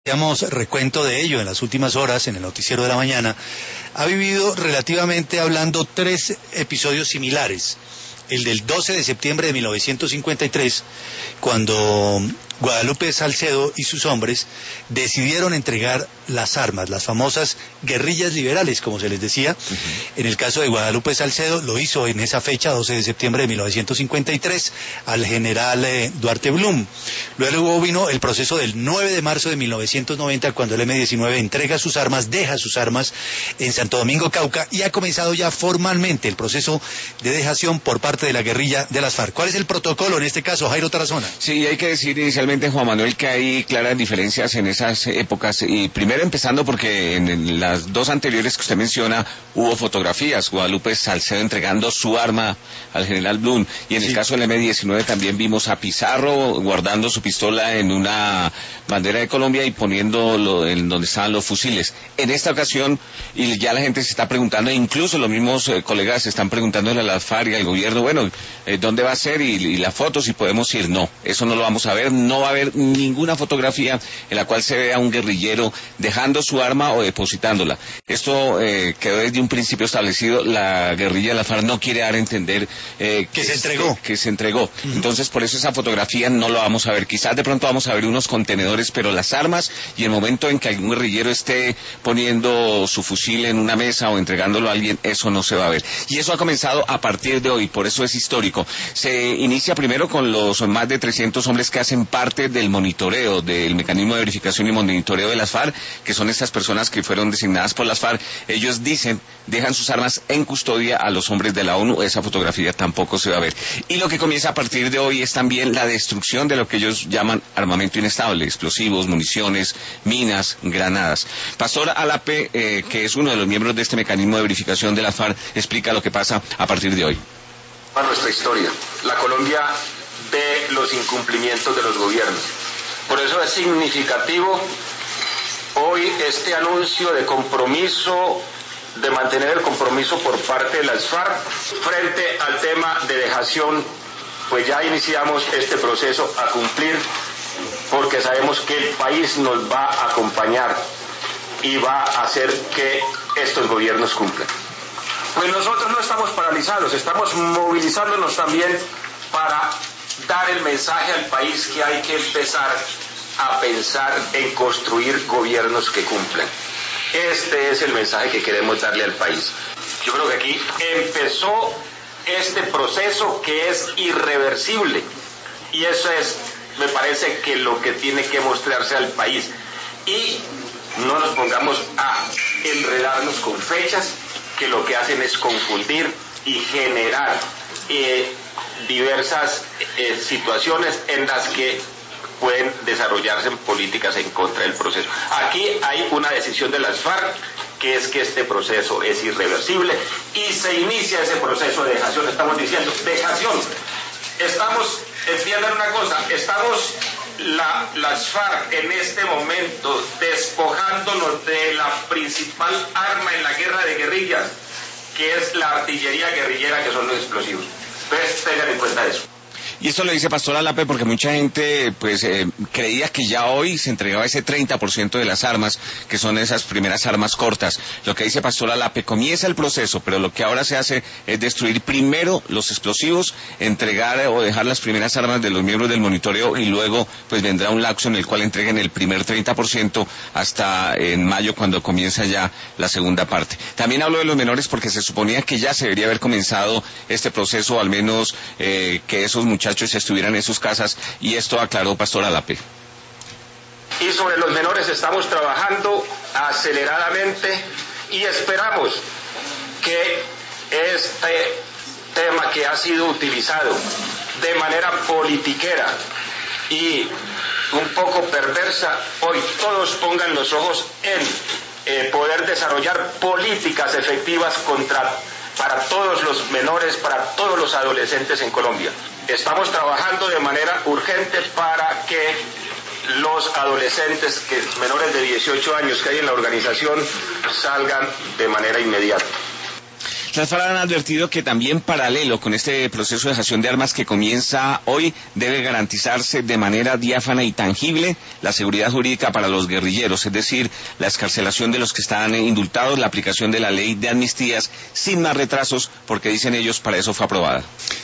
Hacíamos recuento de ello en las últimas horas en el noticiero de la mañana, ha vivido relativamente hablando tres episodios similares. El del 12 de septiembre de 1953, cuando Guadalupe Salcedo y sus hombres decidieron entregar las armas, las famosas guerrillas liberales, como se les decía. En el caso de Guadalupe Salcedo, lo hizo en esa fecha, 12 de septiembre de 1953, al general Duarte Blum. Luego vino el proceso del 9 de marzo de 1990, cuando el M-19 entrega sus armas, deja sus armas en Santo Domingo, Cauca, y ha comenzado ya formalmente el proceso de dejación por parte de la guerrilla de las FARC. ¿Cuál es el protocolo en este caso, Jairo Tarazona? Sí, hay que decir inicialmente, Juan Manuel, que hay claras diferencias en esas épocas, y primero empezando porque en las dos anteriores que usted menciona hubo fotografías, Guadalupe Salcedo entregando su arma al general Blum, y en el caso del M-19 también vimos a Pizarro guardando su pistola en una bandera de Colombia y poniéndolo en donde estaban los fusiles. En esta ocasión, y ya la gente se está preguntando, incluso los mismos colegas se están preguntándole a la FARC y al gobierno, bueno, ¿dónde va a ser? Y la foto, si podemos ir. No, eso no lo vamos a ver, no va a haber ninguna fotografía en la cual se vea a un guerrillero dejando su arma o depositándola. Esto quedó desde un principio establecido. La guerrilla de la FARC no quiere dar a entender que se entregó. Que se entregó. Entonces, por eso esa fotografía no la vamos a ver. Quizás de pronto vamos a ver unos contenedores, pero las armas y el momento en que algún guerrillero esté poniendo su fusil en una mesa o entregándolo a alguien, eso no se va a ver. Y eso ha comenzado a partir de hoy, por eso es histórico. Se inicia primero con los más de 300 hombres que hacen parte del monitoreo, del mecanismo de verificación y monitoreo de las FARC, que son estas personas que fueron designadas por las FARC. Ellos dicen, dejan sus armas en custodia a los hombres de la ONU. Esa fotografía tampoco se va a ver. Y lo que comienza a partir de hoy es también la destrucción de lo que ellos llaman armamento inestable, explosivos, municiones, minas, granadas. Pastor Alape, que es uno de los miembros de este mecanismo de verificación de la FARC, explica lo que pasa a partir de hoy. A nuestra historia, la Colombia de los incumplimientos de los gobiernos. Por eso es significativo hoy este anuncio de compromiso, de mantener el compromiso por parte de las FARC frente al tema de dejación. Pues ya iniciamos este proceso a cumplir, porque sabemos que el país nos va a acompañar y va a hacer que estos gobiernos cumplan. Pues nosotros no estamos paralizados, estamos movilizándonos también para dar el mensaje al país que hay que empezar a pensar en construir gobiernos que cumplan. Este es el mensaje que queremos darle al país. Yo creo que aquí empezó este proceso que es irreversible, y eso es, me parece, que lo que tiene que mostrarse al país. Y no nos pongamos a enredarnos con fechas que lo que hacen es confundir y generar diversas situaciones en las que pueden desarrollarse políticas en contra del proceso. Aquí hay una decisión de las FARC, que es que este proceso es irreversible y se inicia ese proceso de dejación. Estamos diciendo dejación. Entiendan una cosa, las FARC en este momento despojándonos de la principal arma en la guerra de guerrillas, que es la artillería guerrillera, que son los explosivos. Entonces tengan en cuenta eso. Y esto lo dice Pastor Alape porque mucha gente creía que ya hoy se entregaba ese 30% de las armas, que son esas primeras armas cortas. Lo que dice Pastor Alape, comienza el proceso, pero lo que ahora se hace es destruir primero los explosivos, entregar o dejar las primeras armas de los miembros del monitoreo, y luego pues vendrá un lapso en el cual entreguen el primer 30% hasta en mayo, cuando comienza ya la segunda parte. También hablo de los menores porque se suponía que ya se debería haber comenzado este proceso, al menos que esos muchachos estuvieran en sus casas, y esto aclaró Pastor Alape. Y sobre los menores estamos trabajando aceleradamente y esperamos que este tema, que ha sido utilizado de manera politiquera y un poco perversa, hoy todos pongan los ojos en poder desarrollar políticas efectivas para todos los menores, para todos los adolescentes en Colombia. Estamos trabajando de manera urgente para que los adolescentes menores de 18 años que hay en la organización salgan de manera inmediata. Las FARC han advertido que también paralelo con este proceso de dejación de armas que comienza hoy, debe garantizarse de manera diáfana y tangible la seguridad jurídica para los guerrilleros, es decir, la excarcelación de los que están indultados, la aplicación de la ley de amnistías sin más retrasos, porque dicen ellos, para eso fue aprobada.